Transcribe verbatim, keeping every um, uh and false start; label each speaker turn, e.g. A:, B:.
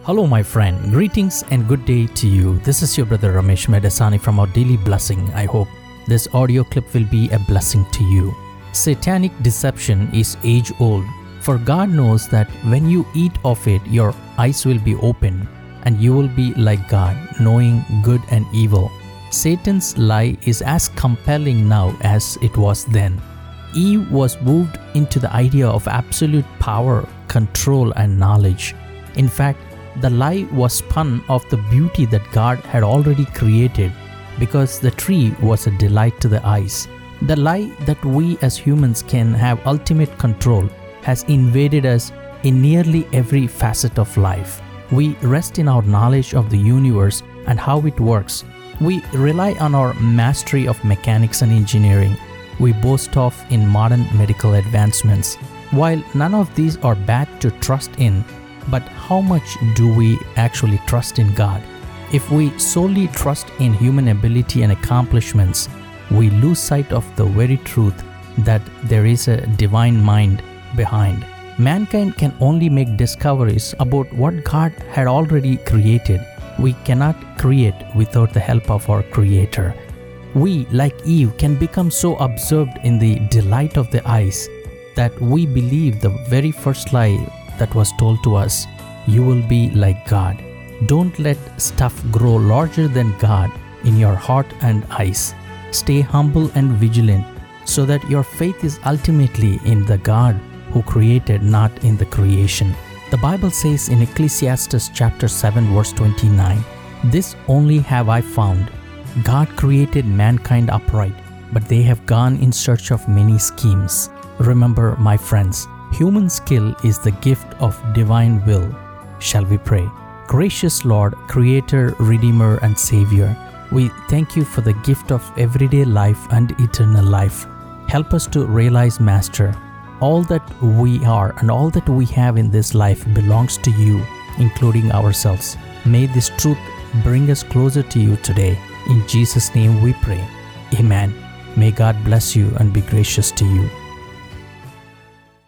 A: Hello, my friend. Greetings and good day to you. This is your brother Ramesh Medasani from Our Daily Blessing. I hope this audio clip will be a blessing to you. Satanic deception is age-old, for God knows that when you eat of it, your eyes will be opened, and you will be like God, knowing good and evil. Satan's lie is as compelling now as it was then. Eve was moved into the idea of absolute power, control, and knowledge. In fact, the lie was spun of the beauty that God had already created, because the tree was a delight to the eyes. The lie that we as humans can have ultimate control has invaded us in nearly every facet of life. We rest in our knowledge of the universe and how it works. We rely on our mastery of mechanics and engineering. We boast of in modern medical advancements. While none of these are bad to trust in, but how much do we actually trust in God? If we solely trust in human ability and accomplishments, we lose sight of the very truth that there is a divine mind behind. Mankind can only make discoveries about what God had already created. We cannot create without the help of our Creator. We, like Eve, can become so absorbed in the delight of the eyes that we believe the very first lie that was told to us: you will be like God. Don't let stuff grow larger than God in your heart and eyes. Stay humble and vigilant so that your faith is ultimately in the God who created, not in the creation. The Bible says in Ecclesiastes chapter seven verse twenty-nine, "This only have I found, God created mankind upright, but they have gone in search of many schemes." Remember, my friends, human skill is the gift of divine will. Shall we pray? Gracious Lord, Creator, Redeemer, and Savior, we thank you for the gift of everyday life and eternal life. Help us to realize, Master, all that we are and all that we have in this life belongs to you, including ourselves. May this truth bring us closer to you today. In Jesus' name we pray. Amen. May God bless you and be gracious to you.